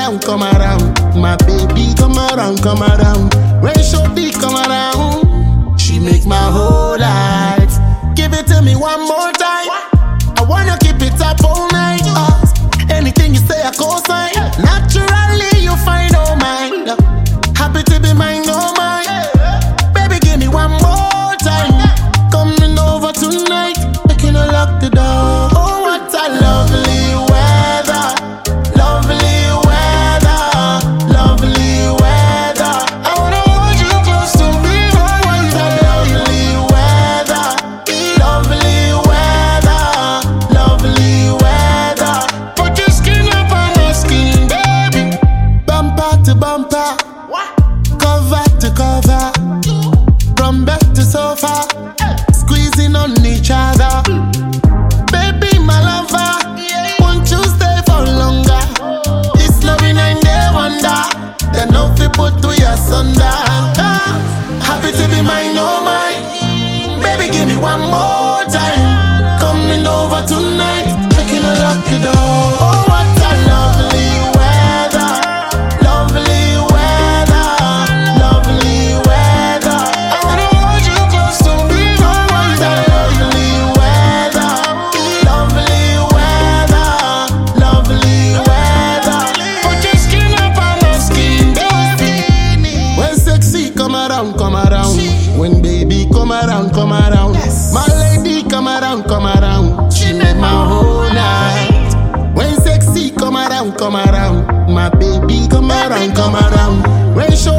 around, come around. My baby, come around, come around. When Shorty come around, she make my whole life. Give it to me one more time. I wanna keep it up all night. Anything you say, I co-sign. Naturally, you find all mine. Happy to be mine, no mine. Baby, give me one more time. Coming over tonight, making her lock the door. Oh, what a lovely weather, lovely weather, lovely weather. I wanna hold you close to me. Oh, what a lovely weather, lovely weather, lovely weather. Put your skin up on my skin, baby. Bumper to bumper, cover to cover, from bed to sofa, squeezing on each other. Baby, my lover, won't you stay for longer? It's loving and they wonder. They know fi put to your sunder. Happy to be mine, oh mine. Baby, give me one more time. Coming over tonight, making her lock the door. Oh, what a lovely weather, lovely weather, lovely weather. I wanna hold you close to me. Oh, what a lovely weather, lovely weather, lovely weather. Put your skin up on my skin, baby. When sexy come around, come around. When baby come around, come around. My lady come around, come around. She made my whole night. When sexy come around, come around. My baby come around, come around. When